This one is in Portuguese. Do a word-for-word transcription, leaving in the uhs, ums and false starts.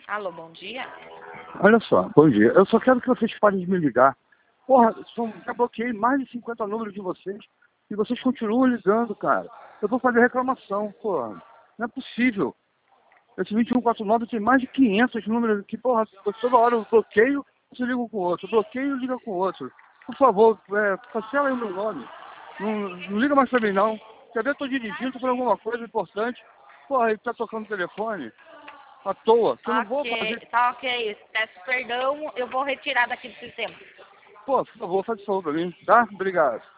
Alô, bom dia. Olha só, bom dia. Eu só quero que vocês parem de me ligar. Porra, são, já bloqueei mais de cinquenta números de vocês e vocês continuam ligando, cara. Eu vou fazer reclamação, porra. Não é possível. Esse vinte e um quarenta e nove tem mais de quinhentos números aqui, porra. Toda hora eu bloqueio, você liga com o outro. Eu bloqueio e liga com o outro. Por favor, é, cancela aí o meu nome. Não, não liga mais pra mim, não. Quer ver? Eu tô dirigindo, tô fazendo alguma coisa importante. Porra, ele tá tocando o telefone à toa. Que eu não vou Ok, fazer. tá ok. Peço perdão, eu vou retirar daqui do sistema. Pô, por favor, faz isso pra mim, tá? Obrigado.